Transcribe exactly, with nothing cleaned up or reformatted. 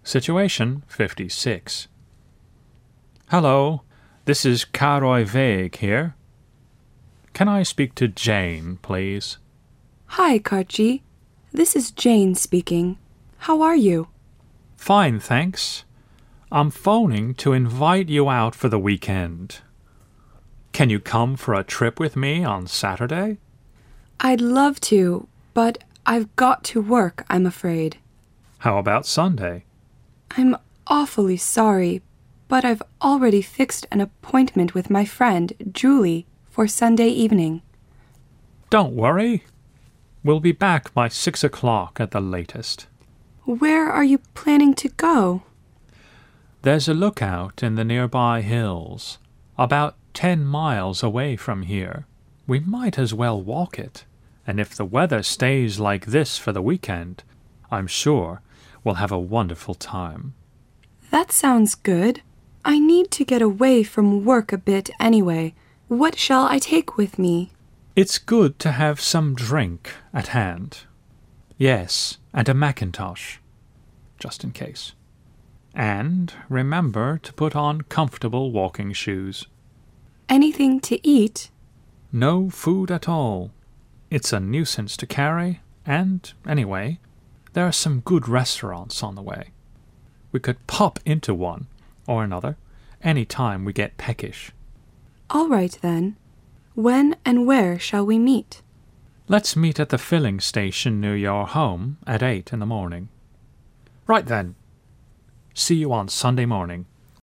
Situation fifty-six. Hello, this is Karoy Vague here. Can I speak to Jane, please? Hi, Karchi. This is Jane speaking. How are you? Fine, thanks. I'm phoning to invite you out for the weekend. Can you come for a trip with me on Saturday? I'd love to, but I've got to work, I'm afraid. How about Sunday? I'm awfully sorry, but I've already fixed an appointment with my friend, Julie, for Sunday evening. Don't worry. We'll be back by six o'clock at the latest. Where are you planning to go? There's a lookout in the nearby hills, about ten miles away from here. We might as well walk it, and if the weather stays like this for the weekend, I'm sure we'll have a wonderful time. That sounds good. I need to get away from work a bit anyway. What shall I take with me? It's good to have some drink at hand. Yes, and a Macintosh, just in case. And remember to put on comfortable walking shoes. Anything to eat? No food at all. It's a nuisance to carry, and, anyway, there are some good restaurants on the way. We could pop into one or another any time we get peckish. All right, then. When and where shall we meet? Let's meet at the filling station near your home at eight in the morning. Right then. See you on Sunday morning.